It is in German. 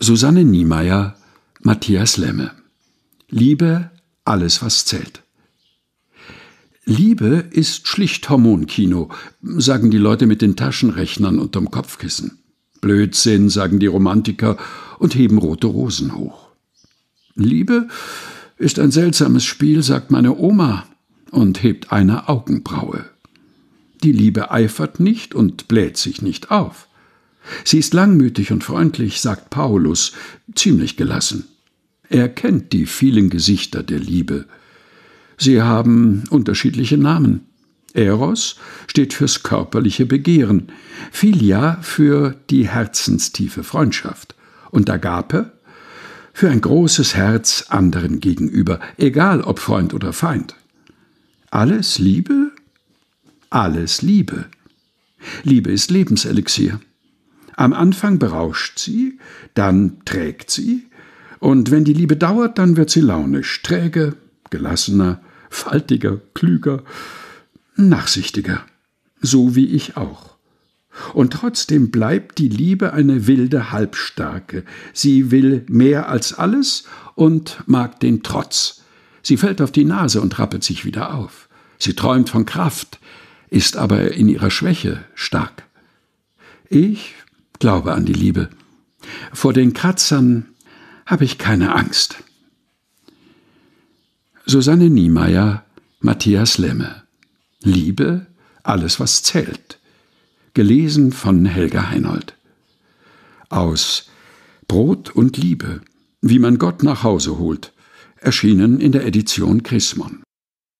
Susanne Niemeyer, Matthias Lemme. Liebe, alles was zählt. Liebe ist schlicht Hormonkino, sagen die Leute mit den Taschenrechnern unterm Kopfkissen. Blödsinn, sagen die Romantiker und heben rote Rosen hoch. Liebe ist ein seltsames Spiel, sagt meine Oma und hebt eine Augenbraue. Die Liebe eifert nicht und bläht sich nicht auf. Sie ist langmütig und freundlich, sagt Paulus, ziemlich gelassen. Er kennt die vielen Gesichter der Liebe. Sie haben unterschiedliche Namen. Eros steht fürs körperliche Begehren, Philia für die herzenstiefe Freundschaft und Agape für ein großes Herz anderen gegenüber, egal ob Freund oder Feind. Alles Liebe? Alles Liebe. Liebe ist Lebenselixier. Am Anfang berauscht sie, dann trägt sie, und wenn die Liebe dauert, dann wird sie launisch, träge, gelassener, faltiger, klüger, nachsichtiger, so wie ich auch. Und trotzdem bleibt die Liebe eine wilde Halbstarke. Sie will mehr als alles und mag den Trotz. Sie fällt auf die Nase und rappelt sich wieder auf. Sie träumt von Kraft, ist aber in ihrer Schwäche stark. Ich glaube an die Liebe. Vor den Kratzern habe ich keine Angst. Susanne Niemeyer, Matthias Lemme. Liebe, alles was zählt. Gelesen von Helga Heinold. Aus Brot und Liebe, wie man Gott nach Hause holt, erschienen in der Edition Chrismon.